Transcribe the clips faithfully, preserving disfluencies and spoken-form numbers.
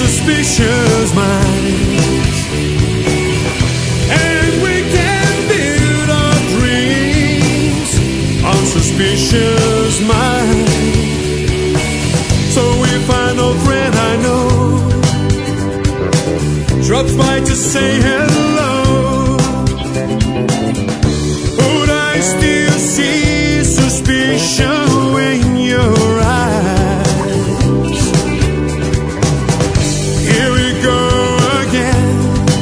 suspicious minds, and we can build our dreams on suspicious minds. So if an old friend I know drops by to say hello, would I still see suspicion in your eyes? Here we go again,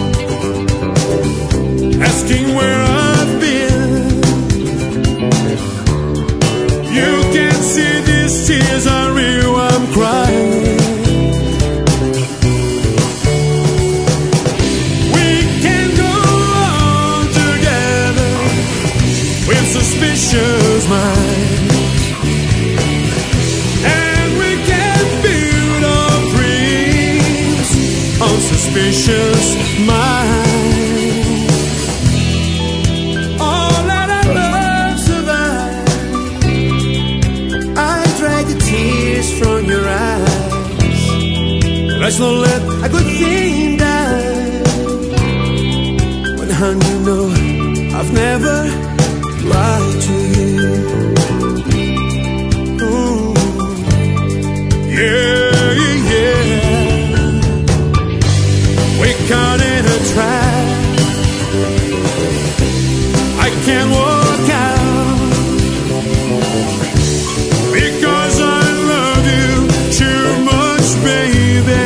asking where I've been. You can see these tears are real, I'm crying. Suspicious mind, and we can build our dreams on suspicious minds. All that our love survive, I drag the tears from your eyes. Let's not let a good thing die. When honey, you know I've never lied to you. Ooh. Yeah, yeah, yeah. We're caught in a trap. I can't walk out because I love you too much, baby.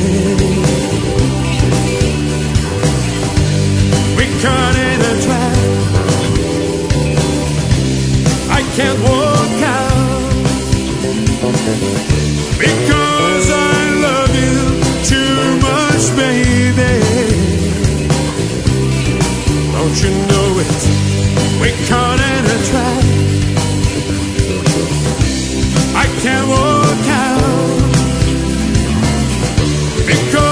We're caught in a trap. Can't walk out because I love you too much, baby. Don't you know it? We're caught in a trap. I can't walk out because